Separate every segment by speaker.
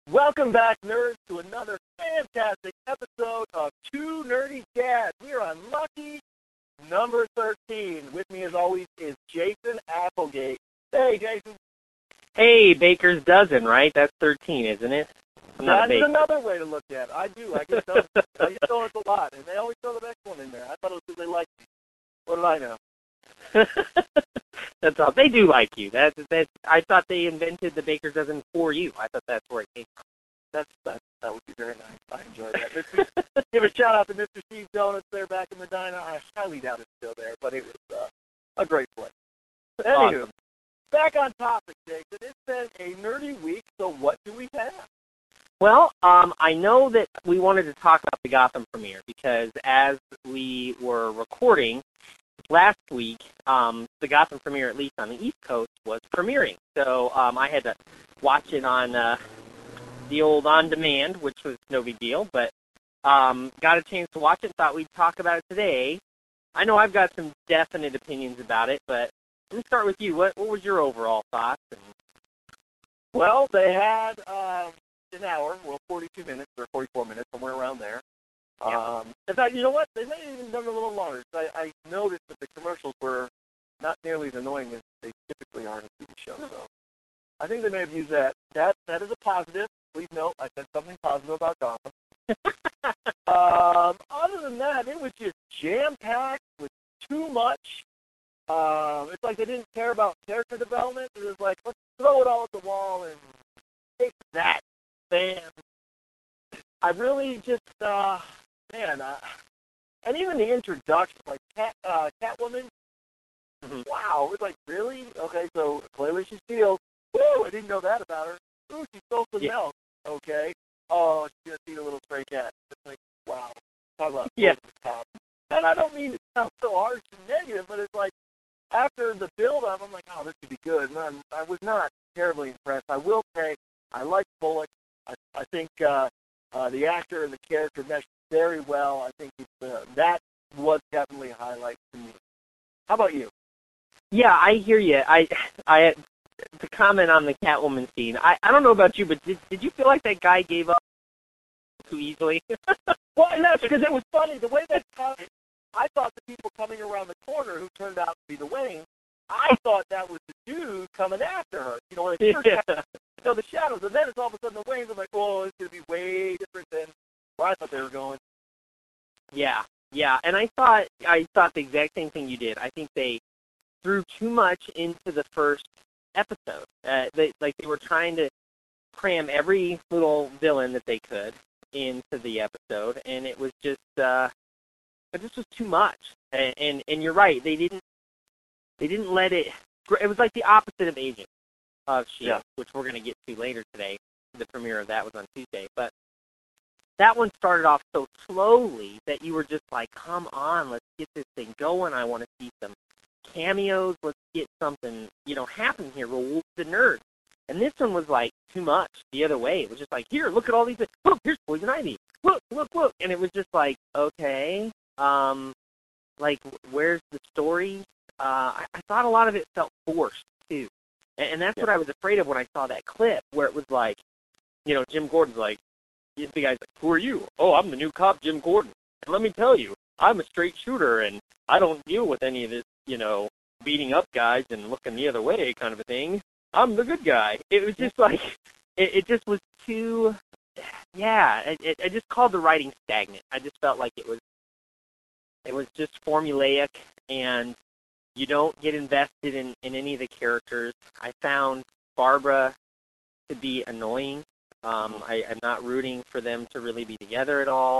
Speaker 1: Welcome back, nerds, to another fantastic episode of Two Nerdy Dads. We are on lucky number 13. With me, as always, is Jason Applegate. Hey, Jason.
Speaker 2: Hey, Baker's dozen, right? That's 13, isn't it?
Speaker 1: That's another way to look at it. I do. I get those. I get those a lot, and they always throw the next one in there. I thought it was because they liked me. What did I know?
Speaker 2: That's all. They do like you. That's. I thought they invented the Baker's dozen for you. I thought that's where it came from.
Speaker 1: That would be very nice. I enjoyed that. Give a shout out to Mr. Steve's Donuts there back in the diner. I highly doubt it's still there, but it was a great place. Anywho,
Speaker 2: Awesome.
Speaker 1: Back on topic, Jason. It's been a nerdy week, so what do we have?
Speaker 2: Well, I know that we wanted to talk about the Gotham premiere because as we were recording last week, the Gotham premiere, at least on the East Coast, was premiering. So I had to watch it on the old on-demand, which was no big deal, but got a chance to watch it and thought we'd talk about it today. I know I've got some definite opinions about it, but let me start with you. What was your overall thoughts?
Speaker 1: Well, they had an hour, 42 minutes or 44 minutes, somewhere around there.
Speaker 2: Yeah.
Speaker 1: In fact, you know what? They may have even done it a little longer. I noticed that the commercials were not nearly as annoying as they typically are in a TV show. So I think they may have used that. That is a positive. Please note, I said something positive about Gotham. Other than that, it was just jam-packed with too much. It's like they didn't care about character development. It was like, let's throw it all at the wall and take that. Man, I really just, and even the introduction, like Catwoman, wow, it was like, really? Okay, so clearly she steals. Woo, I didn't know that about her. Ooh, she stole some milk. Okay. Oh, she's going to feed a little stray cat. It's like, wow. Talk about the top. And I don't mean to sound so harsh and negative, but it's like, after the build-up, I'm like, oh, this could be good. And I was not terribly impressed. I will say, I like Bullock. I think the actor and the character meshed very well. I think that was definitely a highlight to me. How about you?
Speaker 2: Yeah, I hear you. I to comment on the Catwoman scene. I don't know about you, but did you feel like that guy gave up too easily?
Speaker 1: Well, no, because it was funny. The way that I thought the people coming around the corner who turned out to be the Wayne, I thought that was the dude coming after her. You know, when they first the shadows, and then it's all of a sudden the Waynes. I'm like, oh, it's going to be way different than where I thought they were going.
Speaker 2: Yeah, and I thought the exact same thing you did. I think they threw too much into the first episode. They were trying to cram every little villain that they could into the episode, and it was just this was too much. And you're right. They didn't let it. It was like the opposite of Agent of S.H.I.E.L.D., which we're going to get to later today. The premiere of that was on Tuesday, but that one started off so slowly that you were just like, come on, let's get this thing going. I want to see some cameos. Let's get something, happen here. Reward the nerds. And this one was like too much the other way. It was just like, here, look at all these things. Look, here's Poison Ivy. Look. And it was just like, okay, where's the story? I thought a lot of it felt forced, too. And that's what I was afraid of when I saw that clip, where it was like, Jim Gordon's like, the guy's like, who are you? Oh, I'm the new cop, Jim Gordon. And let me tell you, I'm a straight shooter, and I don't deal with any of this, beating up guys and looking the other way kind of a thing. I'm the good guy. It was just like, it just was too, I just called the writing stagnant. I just felt like it was just formulaic, and you don't get invested in any of the characters. I found Barbara to be annoying. I'm not rooting for them to really be together at all.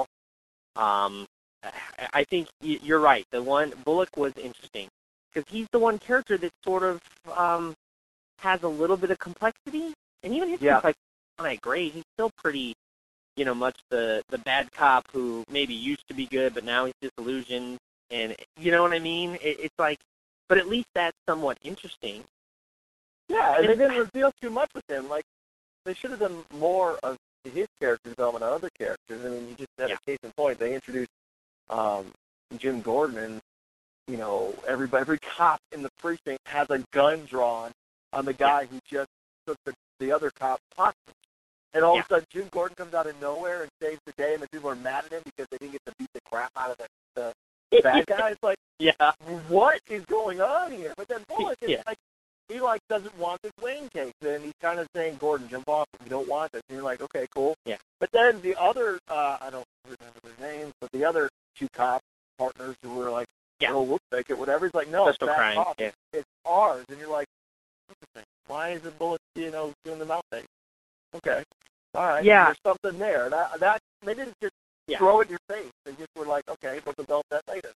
Speaker 2: I think you're right. The one, Bullock was interesting, because he's the one character that sort of has a little bit of complexity, and even his complexity is not that great. He's still pretty, much the bad cop who maybe used to be good, but now he's disillusioned, and you know what I mean? It's like, but at least that's somewhat interesting.
Speaker 1: Yeah, and they didn't reveal too much with him. Like, they should have done more of his character development on other characters. I mean, you just had a case in point. They introduced Jim Gordon, and every cop in the precinct has a gun drawn on the guy who just took the other cop hostage. And all of a sudden, Jim Gordon comes out of nowhere and saves the day, and the people are mad at him because they didn't get to beat the crap out of the bad guy. It's like, what is going on here? But then Bullock is like, he doesn't want this Wayne case, and he's kind of saying, Gordon, jump off if you don't want this. And you're like, okay, cool.
Speaker 2: Yeah.
Speaker 1: But then the other, I don't remember their names, but the other two cop partners who were like, oh, we'll take it, whatever. He's like, no,
Speaker 2: Special crime.
Speaker 1: It's ours. And you're like, why is the Bullock, doing the mouth thing? Okay. All right.
Speaker 2: Yeah.
Speaker 1: There's something there. That they didn't just throw it in your face. They just were like, okay, we'll develop that later.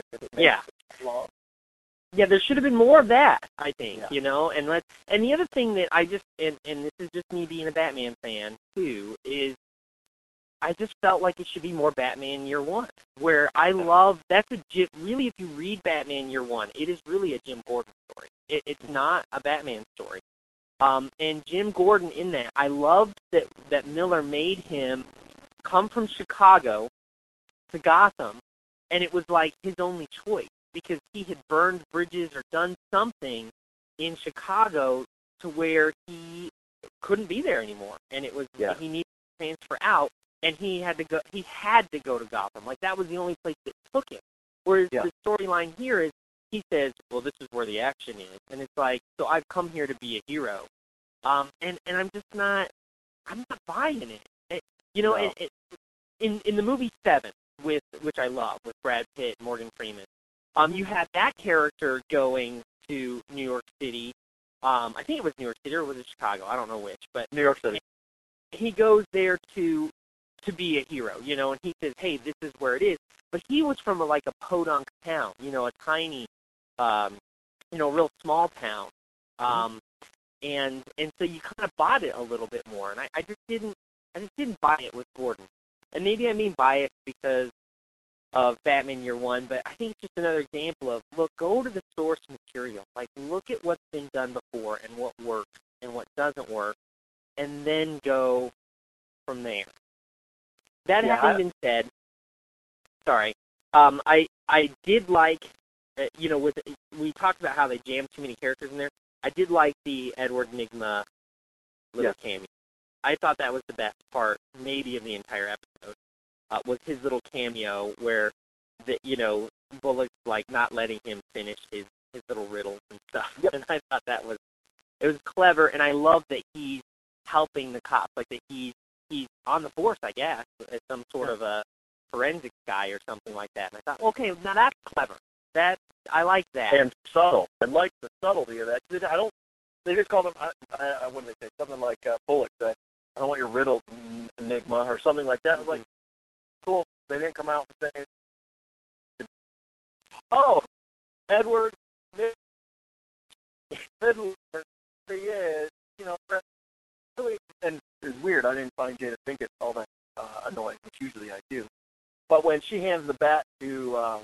Speaker 2: Yeah, there should have been more of that, I think, and the other thing that I just, and this is just me being a Batman fan, too, is I just felt like it should be more Batman Year One, where I love, really, if you read Batman Year One, it is really a Jim Gordon story. It's not a Batman story. And Jim Gordon in that, I loved that Miller made him come from Chicago to Gotham, and it was like his only choice, because he had burned bridges or done something in Chicago to where he couldn't be there anymore, and it was he needed to transfer out, and he had to go to Gotham. Like, that was the only place that took him. Whereas the storyline here is, he says, well, this is where the action is, and it's like, so I've come here to be a hero, and I'm just not buying it. In the movie Seven, which I love, with Brad Pitt and Morgan Freeman, you had that character going to New York City. I think it was New York City, or was it Chicago? I don't know which, but
Speaker 1: New York City.
Speaker 2: He goes there to be a hero, and he says, hey, this is where it is. But he was from a podunk town, a tiny, real small town. And so you kind of bought it a little bit more. And I just didn't buy it with Gordon. And maybe I mean buy it because of Batman Year One, but I think it's just another example of, look, go to the source material. Like, look at what's been done before and what works and what doesn't work, and then go from there. That having been said, sorry, I did like, we talked about how they jammed too many characters in there. I did like the Edward Nygma little cameo. I thought that was the best part, maybe, of the entire episode. Was his little cameo where Bullock's not letting him finish his little riddles and stuff. And I thought it was clever, and I love that he's helping the cops, that he's on the force, I guess, as some sort of a forensics guy or something like that. And I thought, okay, now that's clever. I like that.
Speaker 1: And subtle. I like the subtlety of that. They just call them, what do they say, something like Bullock said, I don't want your riddle, Enigma, or something like that. I was like, cool. They didn't come out and say, oh, Edward, Fiddler, he is, really, and it's weird. I didn't find Jada Pinkett all that annoying, which usually I do. But when she hands the bat to,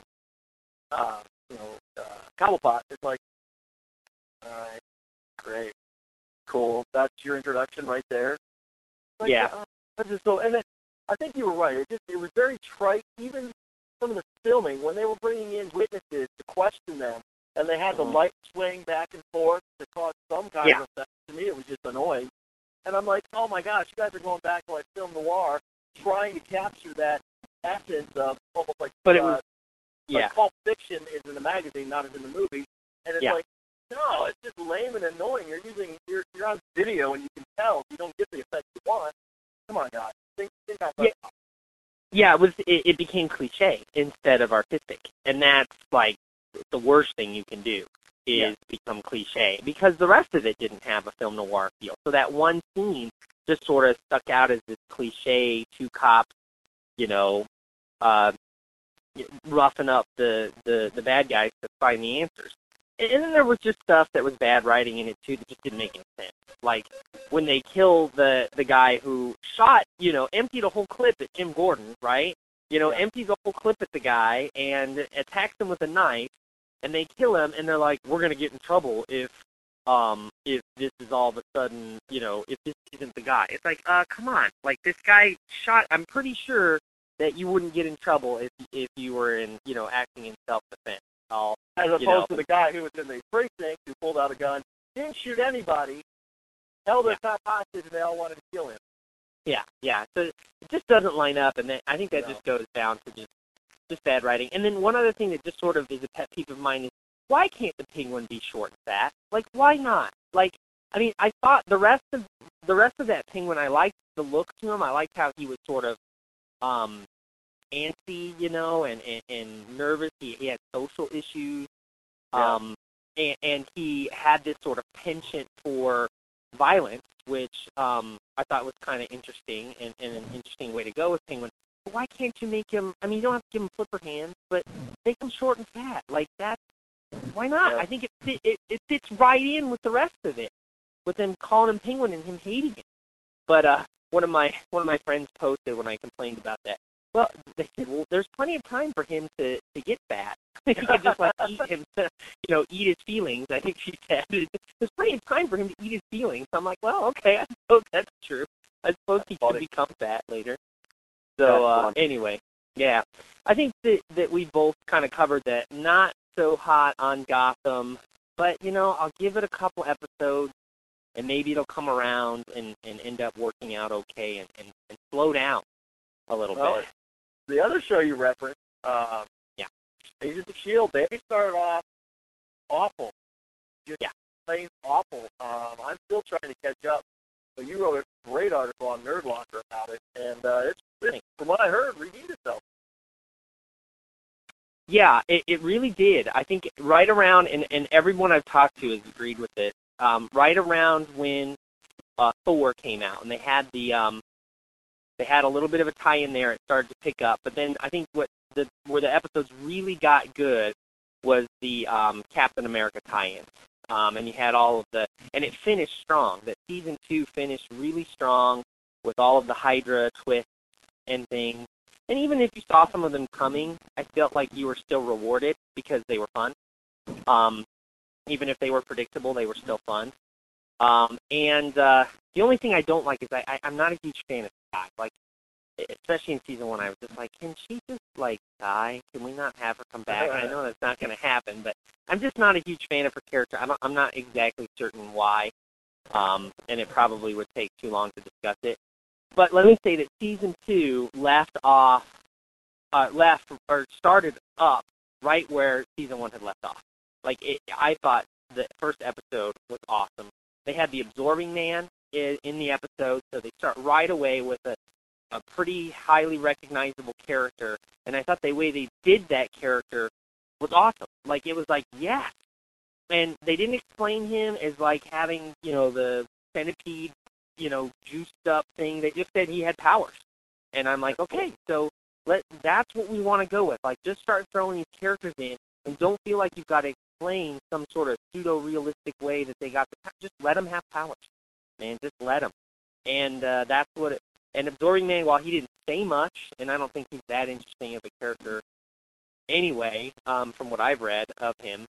Speaker 1: Cobblepot, it's like, all right, great, cool. That's your introduction right there. Like, and then, I think you were right. It was very trite. Even some of the filming, when they were bringing in witnesses to question them, and they had the light swaying back and forth to cause some kind of effect. To me, it was just annoying. And I'm like, oh my gosh, you guys are going back to film noir, trying to capture that essence of almost like. But it was, Pulp Fiction is in the magazine, not as in the movie. And it's like, no, it's just lame and annoying. You're on video, and you can tell you don't get the effect you want. Come on, guys. Think outside.
Speaker 2: Yeah, it became cliche instead of artistic, and that's the worst thing you can do is become cliche, because the rest of it didn't have a film noir feel. So that one scene just sort of stuck out as this cliche, two cops, roughing up the bad guys to find the answers. And then there was just stuff that was bad writing in it too that just didn't make any sense. Like when they kill the guy who shot, emptied a whole clip at Jim Gordon, right? Empties a whole clip at the guy and attacks him with a knife, and they kill him, and they're like, we're going to get in trouble if this is all of a sudden, if this isn't the guy. It's like, come on. Like, this guy shot, I'm pretty sure that you wouldn't get in trouble if you were acting in self-defense.
Speaker 1: As opposed to the guy who was in the precinct who pulled out a gun, didn't shoot anybody, held their top hostage, and they all wanted to kill him.
Speaker 2: Yeah. So it just doesn't line up, and I think that
Speaker 1: No.
Speaker 2: just goes down to just bad writing. And then one other thing that just sort of is a pet peeve of mine is, why can't the Penguin be short and fat? Like, why not? Like, I mean, I thought the rest of that Penguin, I liked the look to him. I liked how he was sort of antsy, and nervous. He had social issues.
Speaker 1: Yeah.
Speaker 2: And he had this sort of penchant for violence, which I thought was kind of interesting and an interesting way to go with Penguin. But why can't you make him? I mean, you don't have to give him flipper hands, but make him short and fat. Like that. Why not?
Speaker 1: Yeah.
Speaker 2: I think it fits right in with the rest of it, with them calling him Penguin and him hating it. But one of my friends posted when I complained about that. Well, they said, well, there's plenty of time for him to get fat. He could just eat his feelings. I think she said there's plenty of time for him to eat his feelings. I'm like, well, okay, I suppose that's true. I suppose he could become fat later. So anyway, yeah, I think that we both kind of covered that. Not so hot on Gotham, but I'll give it a couple episodes, and maybe it'll come around and end up working out okay and slow down a little bit.
Speaker 1: The other show you referenced, Agents of S.H.I.E.L.D., they started off awful. Just plain awful. I'm still trying to catch up. But you wrote a great article on Nerd Locker about it, and it's from what I heard, redeemed itself.
Speaker 2: Yeah, it really did. I think right around, and everyone I've talked to has agreed with this, right around when Thor came out, and they had they had a little bit of a tie-in there. It started to pick up, but then I think where the episodes really got good was the Captain America tie-in, and you had all of and it finished strong. That season 2 finished really strong with all of the Hydra twists and things. And even if you saw some of them coming, I felt like you were still rewarded because they were fun. Even if they were predictable, they were still fun. And the only thing I don't like is I'm not a huge fan of Sky. Like, especially in season 1, I was just like, can she just, die? Can we not have her come back? I know that's not going to happen, but I'm just not a huge fan of her character. I'm not exactly certain why, and it probably would take too long to discuss it. But let me say that season 2 started up right where season 1 had left off. I thought the first episode was awesome. They had the Absorbing Man in the episode, so they start right away with a pretty highly recognizable character, and I thought the way they did that character was awesome. It was yes. And they didn't explain him as having, the centipede, juiced up thing. They just said he had powers. And I'm like, okay, so that's what we want to go with. Just start throwing these characters in, and don't feel like you've got to explain some sort of pseudo-realistic way that they got the power. Just let them have powers, man. Just let them. And that's what and Absorbing Man, while he didn't say much, and I don't think he's that interesting of a character anyway, from what I've read of him,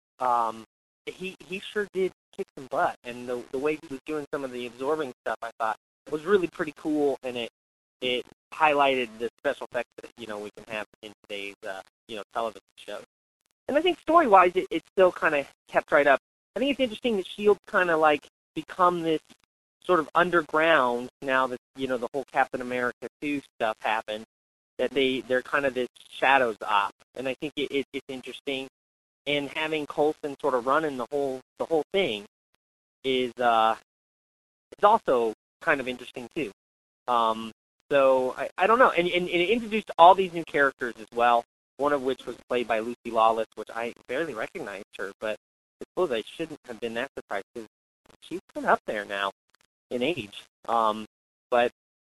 Speaker 2: he sure did kick some butt. And the way he was doing some of the absorbing stuff, I thought, was really pretty cool, and it highlighted the special effects that we can have in today's television shows. And I think story-wise, it still kind of kept right up. I think it's interesting that S.H.I.E.L.D. kind of become this sort of underground now that the whole Captain America 2 stuff happened. That they're kind of this shadows op, and I think it's interesting. And having Coulson sort of running the whole thing is also kind of interesting too. So I don't know, and it introduced all these new characters as well. One of which was played by Lucy Lawless, which I barely recognized her, but I suppose I shouldn't have been that surprised because she's been up there now in age. But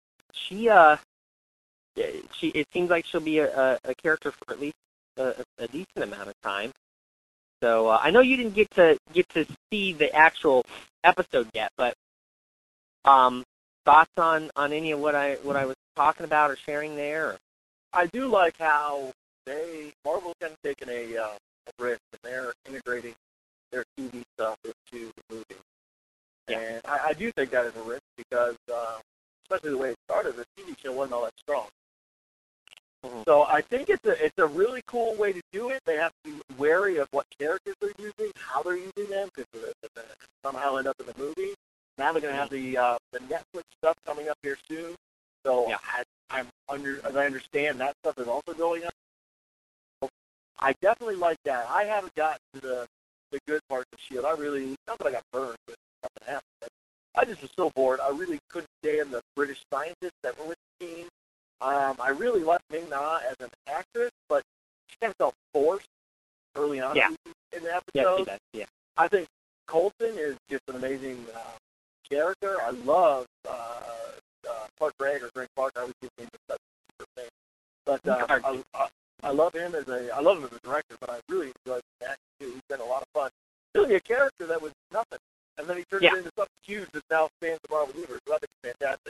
Speaker 2: it seems like she'll be a character for at least a decent amount of time. So I know you didn't get to see the actual episode yet, but thoughts on any of what I was talking about or sharing there? Or?
Speaker 1: I do like how Marvel's kind of taken a risk, and they're integrating their TV stuff into the movie.
Speaker 2: Yeah.
Speaker 1: And I do think that is a risk because, especially the way it started, the TV show wasn't all that strong. Mm-hmm. So I think it's a really cool way to do it. They have to be wary of what characters they're using, how they're using them, because they somehow end up in the movie. And Now they're going to have the Netflix stuff coming up here soon. So
Speaker 2: Yeah.
Speaker 1: as I understand, that stuff is also going up. So I definitely like that. I haven't gotten to the good parts of S.H.I.E.L.D. I really, not that I got burned, but nothing happened. But I just was so bored. I really couldn't stand the British scientists that were with the team. I really liked Ming Na as an actress, but she kind of felt forced early on
Speaker 2: Yeah.
Speaker 1: in the
Speaker 2: Yeah,
Speaker 1: episode.
Speaker 2: she does. Yeah.
Speaker 1: I think Colton is just an amazing character. I love Clark Gregg or Greg Clark. I always give him such a name. But I love him as a director, but I really enjoyed the acting too. He's been a lot of fun. Really a character that was nothing, and then he turned it into something huge that now spans the Marvel universe. So I think it's fantastic.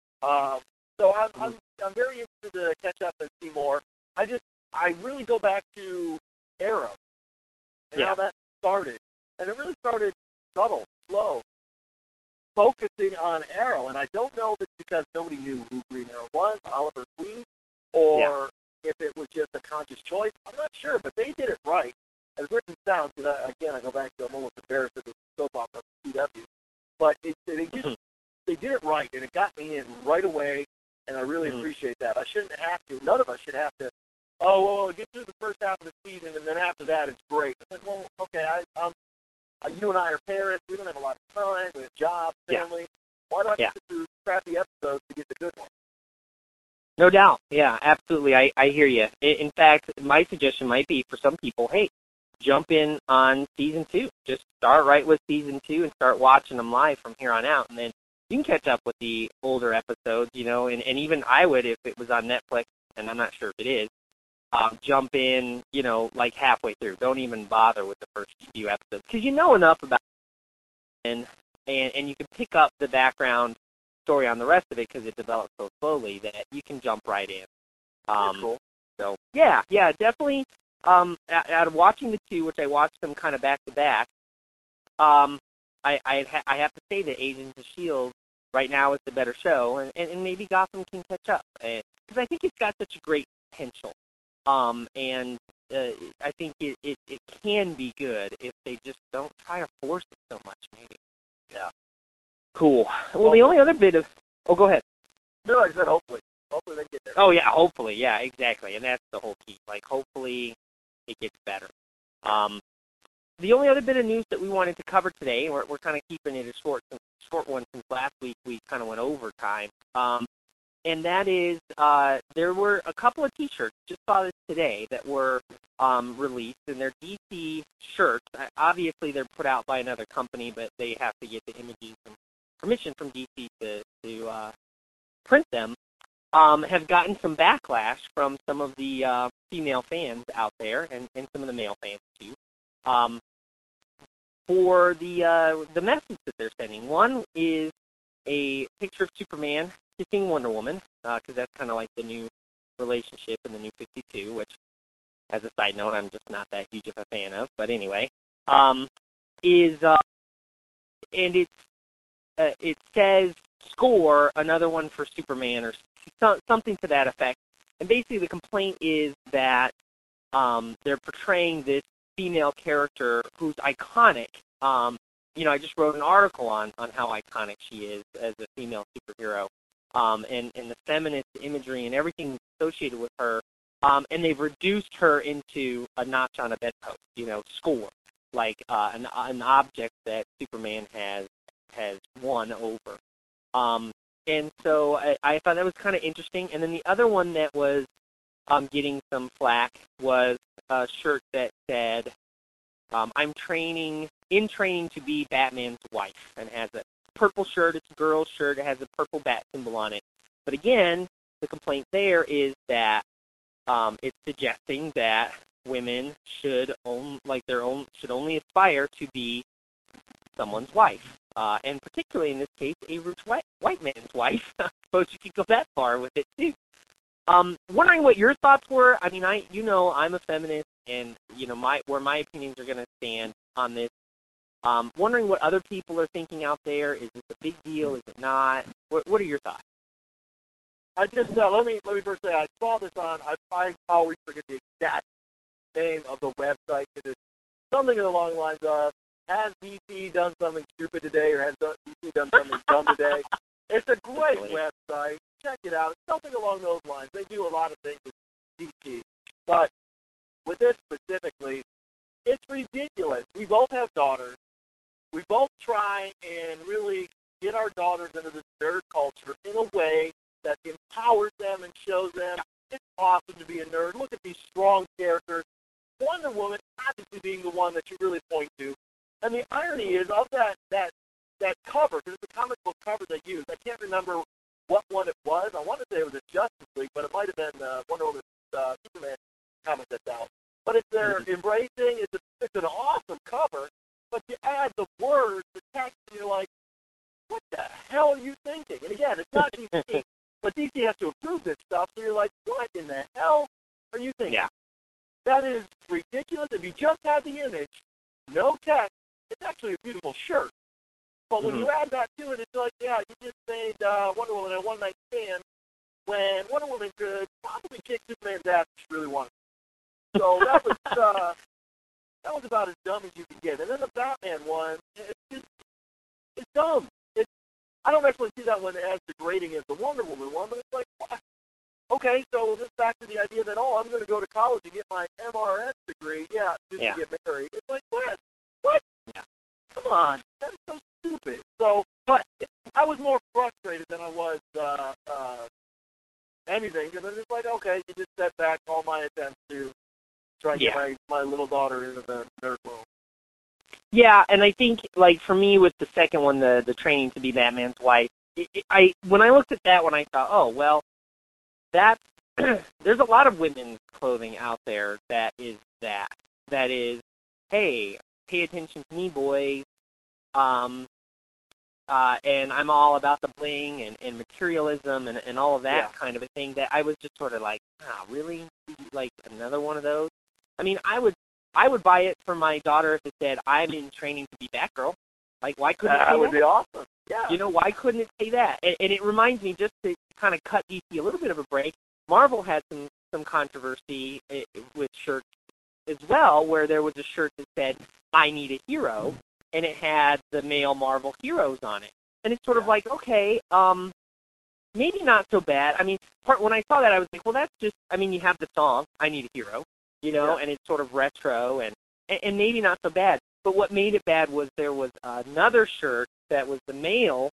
Speaker 1: So I'm very interested to catch up and see more. I really go back to Arrow and how that started, and it really started subtle, slow, focusing on Arrow. And I don't know if it's because nobody knew who Green Arrow was, Oliver Queen, or if it was just a conscious choice. I'm not sure, but they did it right. As written sounds, because I go back to I'm almost embarrassed at the soap opera CW, but they did it right, and it got me in right away, and I really appreciate that. I shouldn't have to. None of us should have to. Oh, well, get through the first half of the season, and then after that, it's great. I said, well, okay, you and I are parents. We don't have a lot of time. We have jobs, family. Why do I have to do crappy episodes to get the good one?
Speaker 2: No doubt. Yeah, absolutely. I hear you. In fact, my suggestion might be for some people, hey, jump in on season 2. Just start right with season 2 and start watching them live from here on out, and then you can catch up with the older episodes, and even I would if it was on Netflix, and I'm not sure if it is, jump in, like halfway through. Don't even bother with the first few episodes because you know enough about it, and you can pick up the background story on the rest of it because it develops so slowly that you can jump right in.
Speaker 1: Cool.
Speaker 2: So yeah, definitely. Out of watching the 2, which I watched them kind of back to back, I have to say that Agents of S.H.I.E.L.D. right now is the better show, and maybe Gotham can catch up because I think it's got such a great potential. And I think it can be good if they just don't try to force it so much, maybe.
Speaker 1: Yeah.
Speaker 2: Cool. Well, the only other bit of... Oh, go ahead.
Speaker 1: No, I said hopefully. Hopefully they get there.
Speaker 2: Oh, yeah, hopefully. Yeah, exactly. And that's the whole key. Like, hopefully it gets better. The only other bit of news that we wanted to cover today, we're kind of keeping it a short one since last week we kind of went overtime, and that is there were a couple of T-shirts, just saw this today, that were released, and they're DC shirts. Obviously, they're put out by another company, but they have to get the images and permission from DC to print them. Have gotten some backlash from some of the female fans out there, and some of the male fans too, for the message that they're sending. One is a picture of Superman kissing Wonder Woman, because that's kind of like the new relationship in the New 52, which, as a side note, I'm just not that huge of a fan of. But anyway, and it says "score" another one for Superman or something to that effect. And basically, the complaint is that they're portraying this female character who's iconic. I just wrote an article on how iconic she is as a female superhero, and the feminist imagery and everything associated with her. And they've reduced her into a notch on a bedpost, score, like an object that Superman has won over. And so I thought that was kind of interesting. And then the other one that was getting some flack was a shirt that said, I'm training to be Batman's wife, and has a purple shirt. It's a girl's shirt. It has a purple bat symbol on it. But again, the complaint there is that it's suggesting that women should only aspire to be someone's wife, and particularly in this case, a rich white man's wife. I suppose you could go that far with it too. Wondering what your thoughts were. I mean, I'm a feminist, and where my opinions are going to stand on this. Wondering what other people are thinking out there. Is this a big deal? Is it not? What are your thoughts?
Speaker 1: I just let me first say I saw this on. I always forget the exact name of the website. It is something along the lines of has DC done something stupid today, or has DC done something dumb today? It's a great website. Check it out. It's something along those lines. They do a lot of things with DC. But with this specifically, it's ridiculous. We both have daughters. We both try and really get our daughters into this nerd culture in a way that empowers them and shows them it's awesome to be a nerd. Look at these strong characters. Wonder Woman obviously being the one that you really point to. And the irony is of that cover, because it's a comic book cover they used. I can't remember what one it was. I want to say it was a Justice League, but it might have been Wonder Woman Superman comic that's out. But it's their embracing. It's an awesome cover. But you add the words, the text, and you're like, what the hell are you thinking? And again, it's not DC, but DC has to approve this stuff. So you're like, what in the hell are you thinking?
Speaker 2: Yeah.
Speaker 1: That is ridiculous. If you just had the image, no text, it's actually a beautiful shirt. But when you add that to it, it's like, yeah, you just made Wonder Woman a one-night stand when Wonder Woman could probably kick Superman's ass if she really wanted. So that was about as dumb as you could get. And then the Batman one, it's dumb. I don't actually see that one as degrading as the Wonder Woman one, but it's like, what? Okay, so this back to the idea that, I'm going to go to college and get my MRS degree, just to get married. It's like, what? What?
Speaker 2: Yeah.
Speaker 1: Come on. That's so stupid. So, but I was more frustrated than I was anything, because I'm just like, okay, you just set back all my attempts to try and get my little daughter into the nerd world.
Speaker 2: Yeah, and I think, like, for me with the second one, the training to be Batman's wife, when I looked at that one, I thought, that there's a lot of women's clothing out there that is, hey, pay attention to me, boys, and I'm all about the bling and materialism and all of that kind of a thing, that I was just sort of like, really? Like, another one of those? I mean, I would buy it for my daughter if it said, I'm in training to be Batgirl. Like, why couldn't it say that?
Speaker 1: That would be awesome. Yeah.
Speaker 2: You know, why couldn't it say that? And it reminds me, just to kind of cut DC a little bit of a break, Marvel had some controversy with shirts as well, where there was a shirt that said, I need a hero, and it had the male Marvel heroes on it. And it's sort of like, okay, maybe not so bad. I mean, when I saw that, I was like, well, that's just, I mean, you have the song, I Need a Hero, you know, and it's sort of retro, and maybe not so bad. But what made it bad was there was another shirt that was the male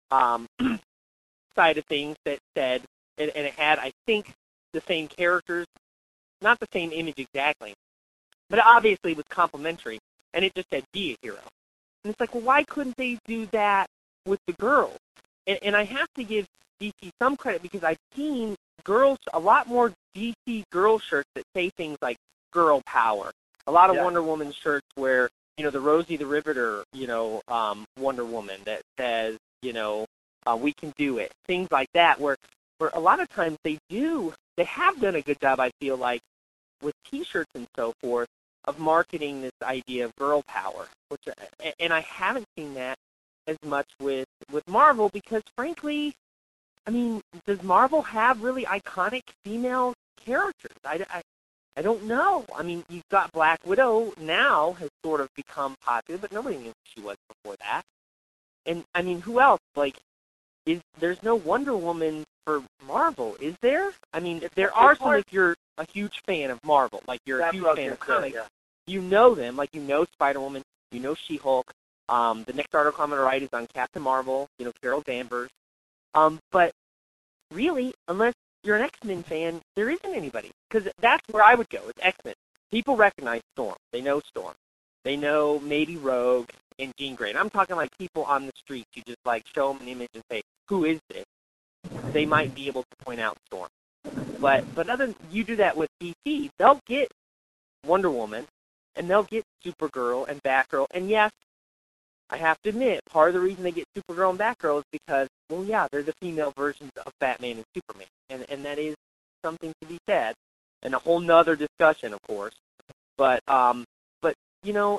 Speaker 2: side of things that said, and it had, I think, the same characters, not the same image exactly, but it obviously was complimentary, and it just said, be a hero. And it's like, well, why couldn't they do that with the girls? And I have to give DC some credit, because I've seen a lot more DC girl shirts that say things like girl power. A lot of Wonder Woman shirts where, you know, the Rosie the Riveter, you know, Wonder Woman that says, you know, we can do it. Things like that, where a lot of times they have done a good job, I feel like, with T-shirts and so forth, of marketing this idea of girl power. And I haven't seen that as much with Marvel, because, frankly, I mean, does Marvel have really iconic female characters? I don't know. I mean, you've got Black Widow now has sort of become popular, but nobody knew who she was before that. And, I mean, who else? Like, there's no Wonder Woman for Marvel, is there? I mean, there are some if you're a huge fan of Marvel, like you're a huge fan of comics. You know them, like you know Spider-Woman, you know She-Hulk. The next article I'm going to write is on Captain Marvel, you know, Carol Danvers. But really, unless you're an X-Men fan, there isn't anybody. Because that's where I would go, is X-Men. People recognize Storm. They know Storm. They know maybe Rogue and Jean Grey. And I'm talking like people on the street. You just like show them an image and say, who is this? They might be able to point out Storm. But other than you do that with DC, they'll get Wonder Woman, and they'll get Supergirl and Batgirl. And yes, I have to admit, part of the reason they get Supergirl and Batgirl is because, well, yeah, they're the female versions of Batman and Superman. And that is something to be said, and a whole nother discussion, of course. But you know,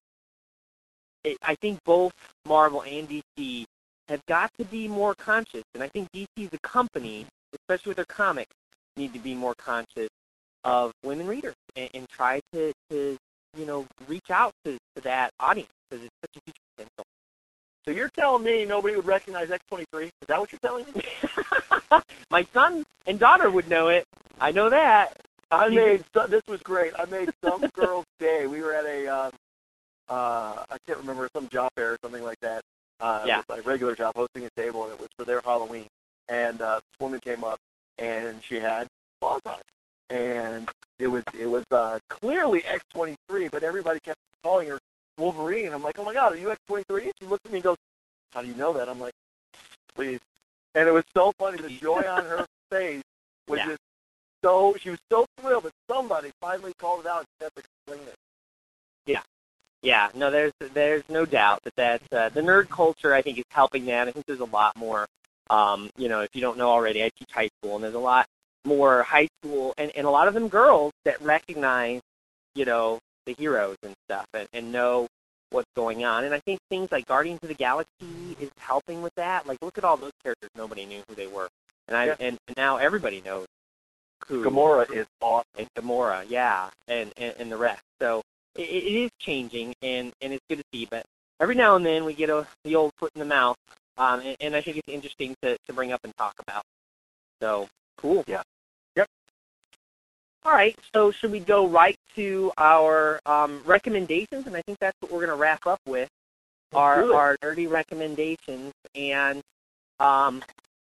Speaker 2: I think both Marvel and DC have got to be more conscious. And I think DC as a company, especially with their comics, need to be more conscious of women readers and try to you know, reach out to that audience. because it's such a huge potential.
Speaker 1: So you're telling me nobody would recognize X-23? Is that what you're telling me?
Speaker 2: My son and daughter would know it. I know that.
Speaker 1: This was great. I made some girl's day. We were at a, I can't remember, some job fair or something like that. It was my regular job, hosting a table, and it was for their Halloween. And this woman came up, and she had claws on it. And it was clearly X-23, but everybody kept calling her Wolverine. I'm like, oh my God, are you X-23? She looked at me and goes, how do you know that? I'm like, please. And it was so funny. The joy on her face was just so, she was so thrilled that somebody finally called it out and had to explain it.
Speaker 2: Yeah. Yeah, no, there's no doubt that the nerd culture, I think, is helping that. I think there's a lot more, if you don't know already, I teach high school, and there's a lot more high school, and a lot of them girls that recognize, the heroes and stuff, and know what's going on. And I think things like Guardians of the Galaxy is helping with that. Like, look at all those characters. Nobody knew who they were. And now everybody knows who.
Speaker 1: Gamora is awesome.
Speaker 2: And Gamora, and the rest. So it is changing, and it's good to see. But every now and then we get the old foot in the mouth, and I think it's interesting to bring up and talk about. So, cool.
Speaker 1: Yeah. Yep.
Speaker 2: All right, so should we go right to our recommendations? And I think that's what we're going to wrap up with, our nerdy recommendations and our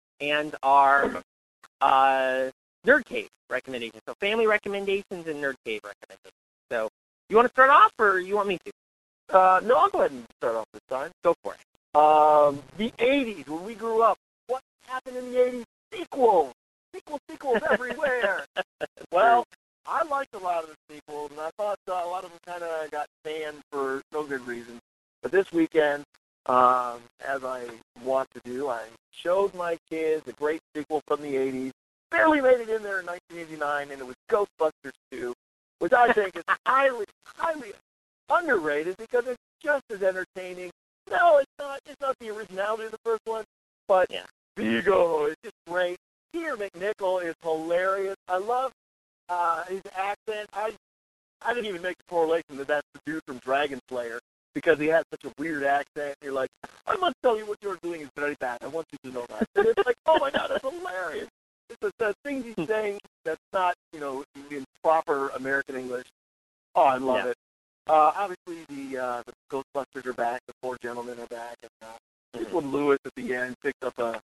Speaker 2: Nerd Cave recommendations. So family recommendations and Nerd Cave recommendations. So you want to start off, or you want me to?
Speaker 1: No, I'll go ahead and start off this time.
Speaker 2: Go for it.
Speaker 1: The 80s, when we grew up, what happened in the 80s? Sequels everywhere. Well, I liked a lot of the sequels, and I thought a lot of them kind of got banned for no good reason. But this weekend, as I want to do, I showed my kids a great sequel from the 80s. Barely made it in there in 1989, and it was Ghostbusters 2, which I think is highly, highly underrated because it's just as entertaining. No, it's not. It's not the originality of the first one, but Vigo is just great. Peter McNichol is hilarious. I love his accent. I didn't even make the correlation that that's the dude from Dragon Slayer because he has such a weird accent. You're like, I must tell you what you're doing is very bad. I want you to know that. And it's like, oh my God, that's hilarious. It's the things he's saying that's not, in proper American English. Oh, I love it. Obviously, the Ghostbusters are back. The four gentlemen are back. And just when Lewis at the end picks up a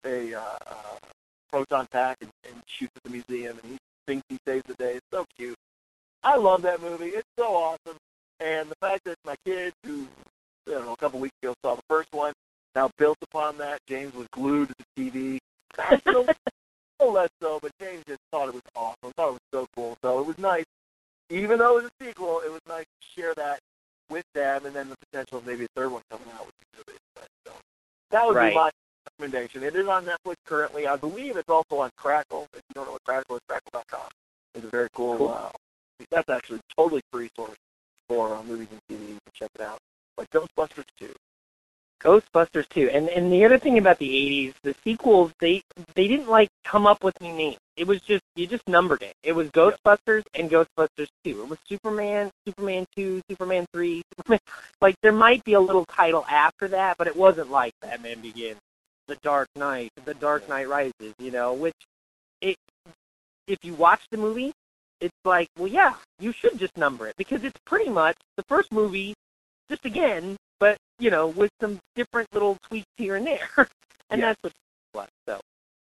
Speaker 1: proton pack and shoots at the museum, and he thinks he saves the day. It's so cute. I love that movie. It's so awesome. And the fact that my kids, who a couple weeks ago saw the first one, now built upon that. James was glued to the TV. No less so, but James just thought it was awesome. Thought it was so cool. So it was nice. Even though it was a sequel, it was nice to share that with them, and then the potential of maybe a third one coming out would be really exciting. So that would be my recommendation. It is on Netflix currently. I believe it's also on Crackle. If you don't know what Crackle is, Crackle.com. It's a very cool. That's actually a totally free source for movies and TV. You can check it out. Like Ghostbusters 2.
Speaker 2: Ghostbusters 2. And the other thing about the 80s, the sequels, they didn't come up with new names. It was just, you just numbered it. It was Ghostbusters and Ghostbusters 2. It was Superman, Superman 2, Superman 3, Superman. There might be a little title after that, but it wasn't like Batman Begins, The Dark Knight, The Dark Knight Rises, which if you watch the movie, it's like, well, yeah, you should just number it because it's pretty much the first movie just again, but, with some different little tweaks here and there. And that's what it was. So,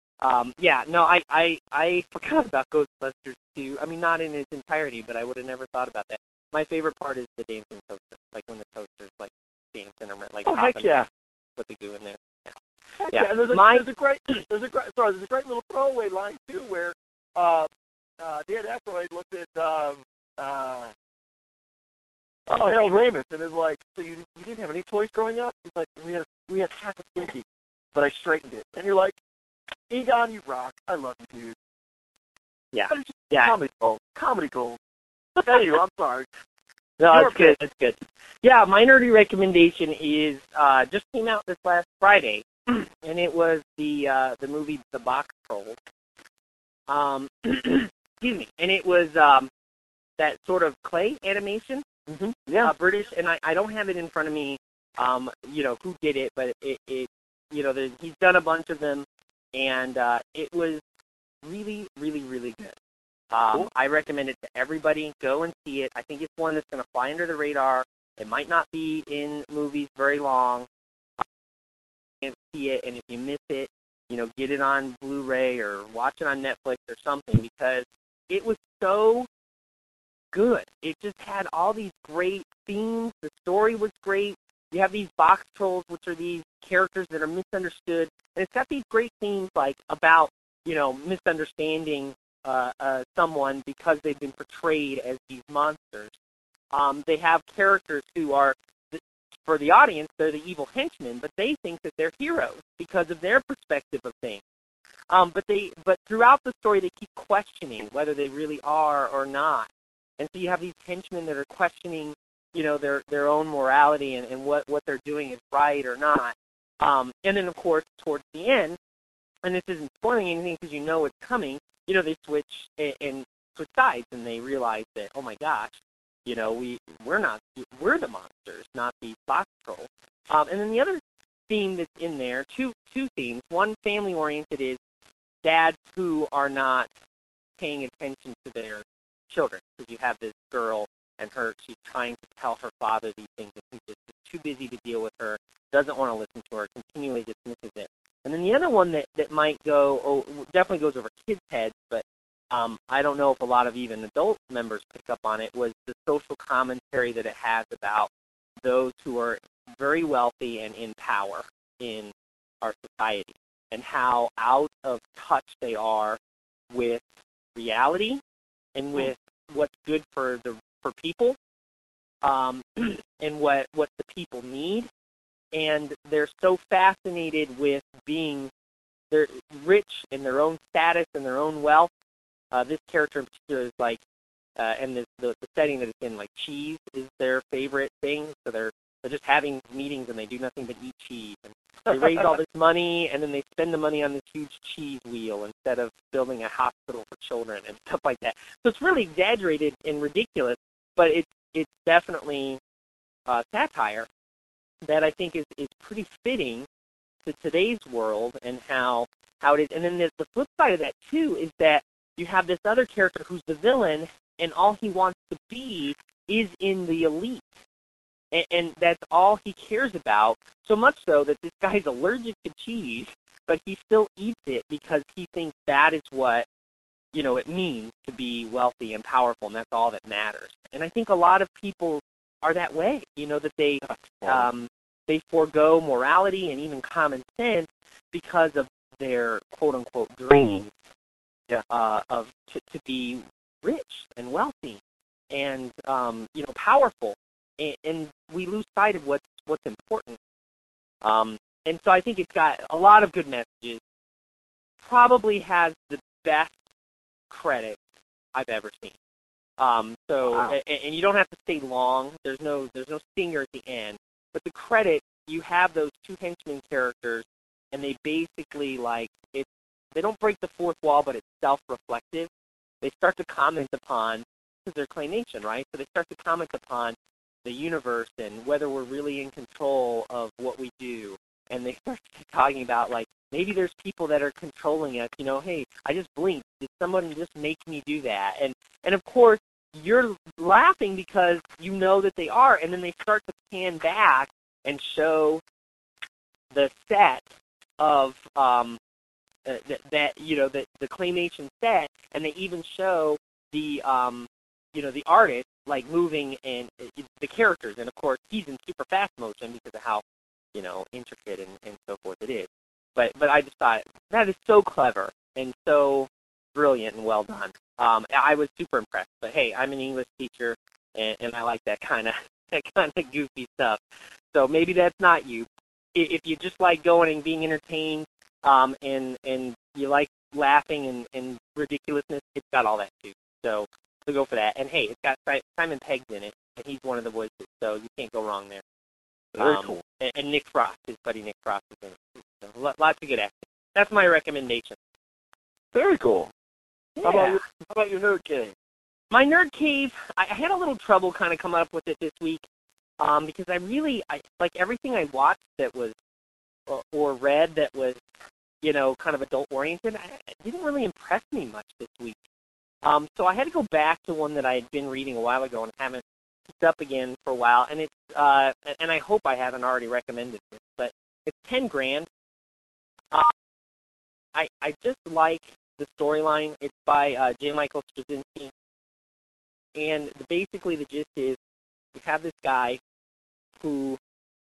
Speaker 2: I forgot about Ghostbusters 2. I mean, not in its entirety, but I would have never thought about that. My favorite part is the dancing toaster, when the toaster's, dancing or,
Speaker 1: heck yeah.
Speaker 2: Put the goo in there.
Speaker 1: Yeah. There's a great little throwaway line, too, where Dan Aykroyd looked at, Harold Ramis, and is like, so you didn't have any toys growing up? He's like, we had half a Twinkie, but I straightened it. And you're like, Egon, you rock. I love you, dude.
Speaker 2: Yeah.
Speaker 1: Comedy gold. Anyway, I'm sorry.
Speaker 2: No, it's good. It's good. Yeah, my nerdy recommendation is just came out this last Friday, and it was the movie The Box Trolls. Excuse me. And it was that sort of clay animation
Speaker 1: Yeah.
Speaker 2: British, and I don't have it in front of me, who did it, but he's done a bunch of them, and it was really, really, really good.
Speaker 1: Cool.
Speaker 2: I recommend it to everybody. Go and see it. I think it's one that's going to fly under the radar. It might not be in movies very long. You can see it, and if you miss it, get it on Blu-ray or watch it on Netflix or something, because it was so good. It just had all these great themes. The story was great. You have these box trolls, which are these characters that are misunderstood, and it's got these great themes like about misunderstanding someone because they've been portrayed as these monsters. They have characters who are, for the audience, they're the evil henchmen, but they think that they're heroes because of their perspective of things. But throughout the story, they keep questioning whether they really are or not. And so you have these henchmen that are questioning, their own morality and what they're doing is right or not. And then, of course, towards the end, and this isn't spoiling anything because it's coming, they switch and switch sides, and they realize that, oh my gosh, we're the monsters, not these box trolls. And then the other theme that's in there, two themes. One, family-oriented, is dads who are not paying attention to their children. Because you have this girl, and she's trying to tell her father these things, and he's just too busy to deal with her, doesn't want to listen to her, continually dismisses it. And then the other one that might definitely goes over kids' heads, but I don't know if a lot of even adult members pick up on it, was the social commentary that it has about those who are very wealthy and in power in our society, and how out of touch they are with reality and with what's good for people, and what the people need. And they're so fascinated with being they're rich in their own status and their own wealth. This character in particular is like, and the setting that it's in, like, cheese is their favorite thing. So they're just having meetings and they do nothing but eat cheese. And they raise all this money, and then they spend the money on this huge cheese wheel instead of building a hospital for children and stuff like that. So it's really exaggerated and ridiculous, but it's definitely satire that I think is pretty fitting to today's world and how it is. And then the flip side of that, too, is that you have this other character who's the villain, and all he wants to be is in the elite. And that's all he cares about, so much so that this guy's allergic to cheese, but he still eats it because he thinks that is what, it means to be wealthy and powerful, and that's all that matters. And I think a lot of people are that way, that they forego morality and even common sense because of their quote-unquote dreams to be rich and wealthy and powerful, and we lose sight of what's important. And so I think it's got a lot of good messages. Probably has the best credit I've ever seen. Wow. And you don't have to stay long. There's no stinger at the end. But the credit, you have those two henchman characters, and they basically, they don't break the fourth wall, but it's self-reflective. They start to comment upon, because they're claymation, right? So they start to comment upon the universe and whether we're really in control of what we do. And they start talking about, maybe there's people that are controlling us. Hey, I just blinked. Did someone just make me do that? And of course, you're laughing because you know that they are. And then they start to pan back and show the set of the claymation set, and they even show the the artist moving and the characters. And of course, he's in super fast motion because of how intricate and so forth it is. But I just thought that is so clever and so brilliant and well done. I was super impressed. But hey, I'm an English teacher, and I like that kind of goofy stuff. So maybe that's not you. If you just like going and being entertained, and you like laughing and ridiculousness, it's got all that too. So go for that. And hey, it's got Simon Pegg's in it, and he's one of the voices, so you can't go wrong there.
Speaker 1: Very cool.
Speaker 2: And Nick Frost, his buddy Nick Frost, is in it. So lots of good acting. That's my recommendation.
Speaker 1: Very cool.
Speaker 2: Yeah.
Speaker 1: How about your note, Kenny?
Speaker 2: My Nerd Cave, I had a little trouble kind of coming up with it this week because I like everything I watched that was or read that was, kind of adult-oriented. It didn't really impress me much this week. So I had to go back to one that I had been reading a while ago and haven't picked up again for a while. And it's and I hope I haven't already recommended this, but it's 10 Grand. I just like the storyline. It's by J. Michael Straczynski. And basically the gist is you have this guy who,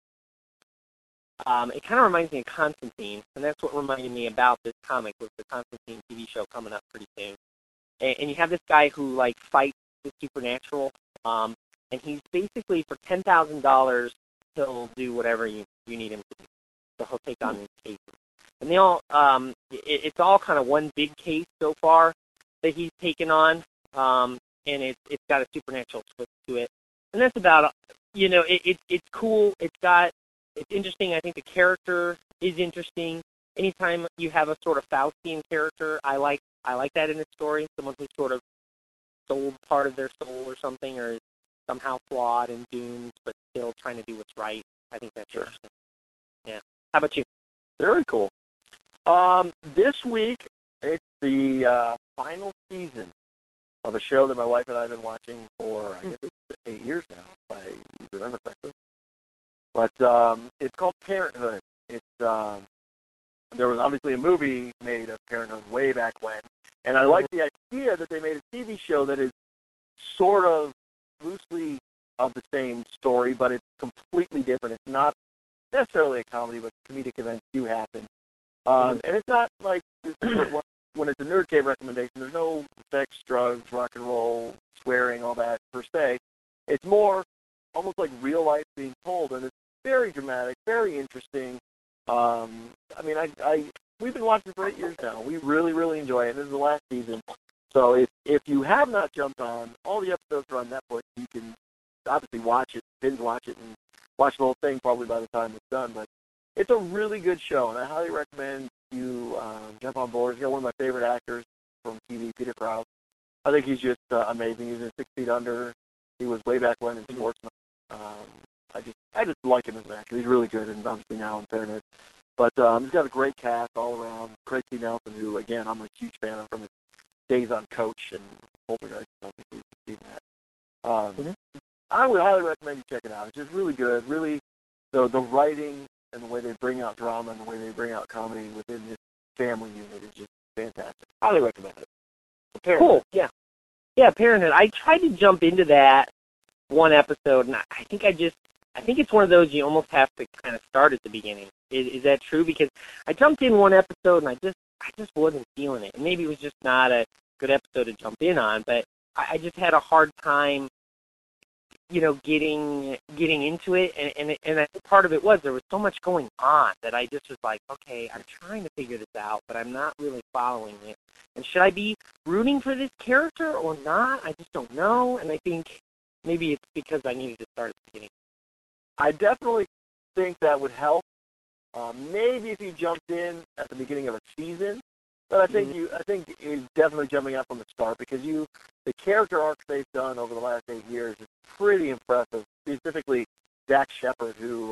Speaker 2: it kind of reminds me of Constantine, and that's what reminded me about this comic was the Constantine TV show coming up pretty soon. And you have this guy who, like, fights the supernatural, and he's basically, for $10,000, he'll do whatever you need him to do. So he'll take on these cases. And they all, it's all kind of one big case so far that he's taken on, and it's got a supernatural twist to it. And that's about, it's cool. It's interesting. I think the character is interesting. Anytime you have a sort of Faustian character, I like that in a story. Someone who's sort of sold part of their soul or something, or is somehow flawed and doomed, but still trying to do what's right. I think that's interesting. Yeah. How about you?
Speaker 1: Very cool. This week, it's the final season of a show that my wife and I have been watching for, I guess it's 8 years now, if I remember correctly. But it's called Parenthood. It's there was obviously a movie made of Parenthood way back when, and I like the idea that they made a TV show that is sort of loosely of the same story, but it's completely different. It's not necessarily a comedy, but comedic events do happen. And it's not like when it's a Nerd Cave recommendation, there's no sex, drugs, rock and roll, swearing, all that per se. It's more almost like real life being told, and it's very dramatic, very interesting. We've been watching for 8 years now. We really, really enjoy it. This is the last season. So if you have not jumped on, all the episodes are on Netflix. You can obviously watch it, binge watch it, and watch the whole thing probably by the time it's done. But it's a really good show, and I highly recommend you jump on board. He's got one of my favorite actors from TV, Peter Krause. I think he's just amazing. He's in 6 Feet Under. He was way back when in Sportsman. I just like him as an actor. He's really good, and obviously now in Parenthood. But he's got a great cast all around. Craig T. Nelson, who, again, I'm a huge fan of from his days on Coach and Poltergeist. I don't think we've seen that. I would highly recommend you check it out. It's just really good. Really, the writing and the way they bring out drama and the way they bring out comedy within this family unit is just fantastic. Highly recommend it.
Speaker 2: Cool. Yeah. Yeah, Parenthood. I tried to jump into that one episode, and I think it's one of those you almost have to kind of start at the beginning. Is that true? Because I jumped in one episode, and I just wasn't feeling it. And maybe it was just not a good episode to jump in on, but I just had a hard time, getting into it. And I think part of it was there was so much going on that I just was like, okay, I'm trying to figure this out, but I'm not really following it. And should I be rooting for this character or not? I just don't know. And I think maybe it's because I needed to start at the beginning.
Speaker 1: I definitely think that would help. Maybe if you jumped in at the beginning of a season, but I think you're definitely jumping up from the start because the character arcs they've done over the last 8 years is pretty impressive. Specifically, Dax Shepard, who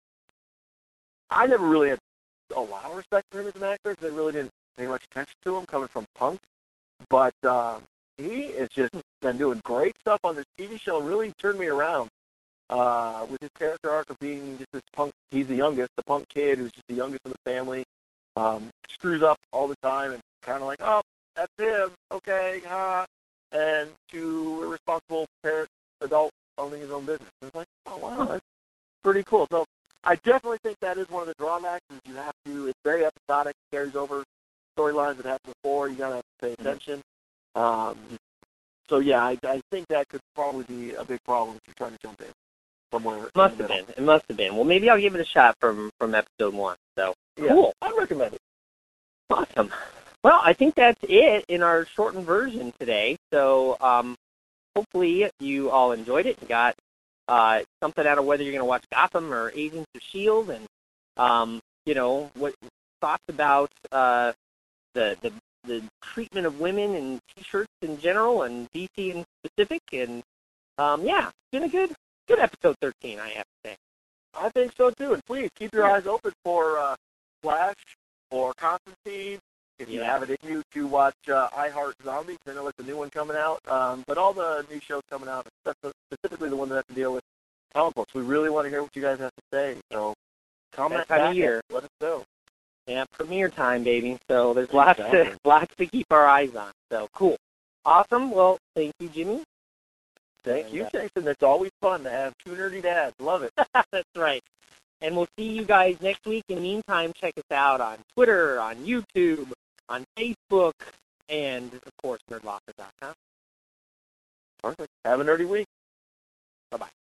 Speaker 1: I never really had a lot of respect for him as an actor because I really didn't pay much attention to him coming from Punk, but he has just been doing great stuff on this TV show and really turned me around. With his character arc of being just this punk, he's the youngest, the punk kid who's just the youngest in the family, screws up all the time and kind of like, oh, that's him, okay, and to a responsible parent, adult owning his own business. And it's like, oh, wow, that's pretty cool. So I definitely think that is one of the drawbacks is you have to, it's very episodic, carries over storylines that happened before, you got to pay attention. So yeah, I think that could probably be a big problem if you're trying to jump in.
Speaker 2: It must have been. Well, maybe I'll give it a shot from episode 1. So
Speaker 1: yeah,
Speaker 2: cool.
Speaker 1: I recommend it.
Speaker 2: Awesome. Well, I think that's it in our shortened version today. So hopefully you all enjoyed it and got something out of whether you're going to watch Gotham or Agents of S.H.I.E.L.D. and what thoughts about the the treatment of women and T-shirts in general and DC in specific. And yeah, it's been a good episode 13, I have to say.
Speaker 1: I think so too. And please keep your eyes open for Flash or Constantine. If you have it in you to watch I Heart Zombies, I know it's a new one coming out. But all the new shows coming out, specifically the one that has to deal with comic books, we really want to hear what you guys have to say. So comment back and let us know.
Speaker 2: Yeah, premiere time, baby. So there's lots to keep our eyes on. So cool. Awesome. Well, thank you, Jimmy.
Speaker 1: Thank you, Jason. It's always fun to have two nerdy dads. Love it.
Speaker 2: That's right. And we'll see you guys next week. In the meantime, check us out on Twitter, on YouTube, on Facebook, and, of course, nerdlocker.com.
Speaker 1: Perfect. Have a nerdy week.
Speaker 2: Bye-bye.